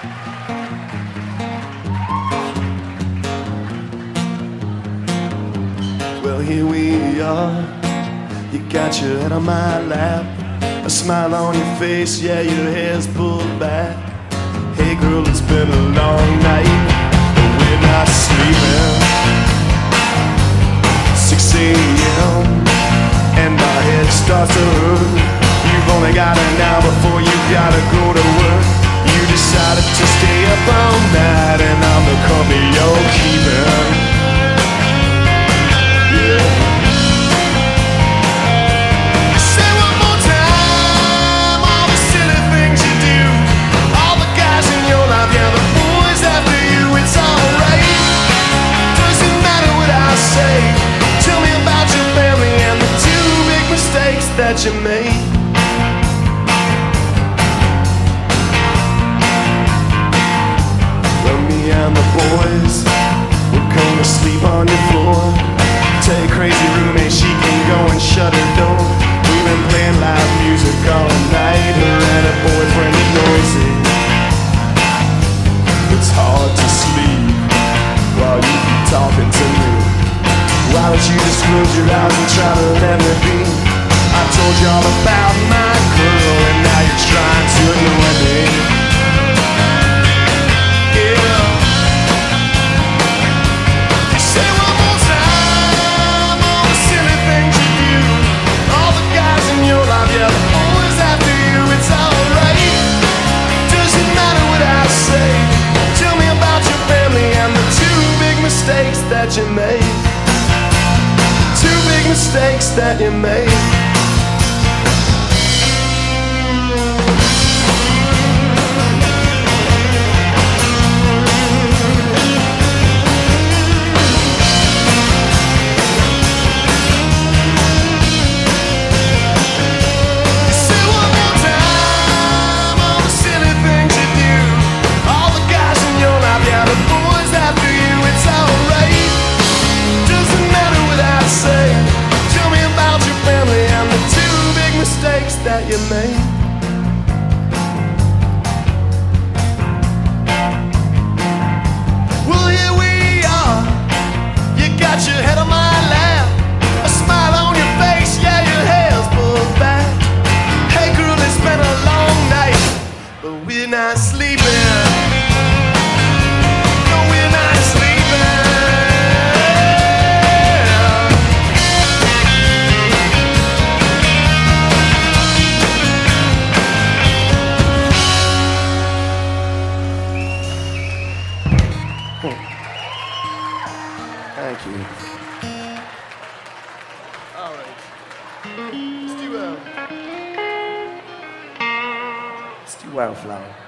Well, here we are. You got your head on my lap, a smile on your face, yeah, your hair's pulled back. Hey girl, it's been a long night, but we're not sleeping. 6 a.m. and my head starts to hurt. You've only got an hour before you gotta go to work. You decided to stay up all night, and I'm the company you're keeping. Yeah. Say one more time all the silly things you do. All the guys in your life, yeah, the boys after you. It's alright, doesn't matter what I say. Tell me about your family and the 2 big mistakes that you made. Well, me and the boys, we're gonna sleep on your floor. Tell your crazy roommate she can go and shut her door. We've been playing loud music all night. Her and her boyfriend are noisy. It's hard to sleep while you keep talking to me. Why don't you just close your eyes and try to let me be? I told you all about my girl, and now you're trying to annoy me. Yeah. Say one more time all the silly things you do. All the guys in your life, yeah, the boys after you. It's alright, doesn't matter what I say. Tell me about your family and the 2 big mistakes that you made. 2 big mistakes that you made. Say one more time all the silly things you do. All the guys in your life, yeah, the boys after you. It's alright, doesn't matter what I say. Tell me about your family and the 2 big mistakes that you made. Well, here we are. You got your head on my lap, a smile on your face, yeah, your hair's pulled back. Hey girl, it's been a long night, but we're not sleeping. No, we're not sleeping. Thank you. All right. Let's do Wildflower.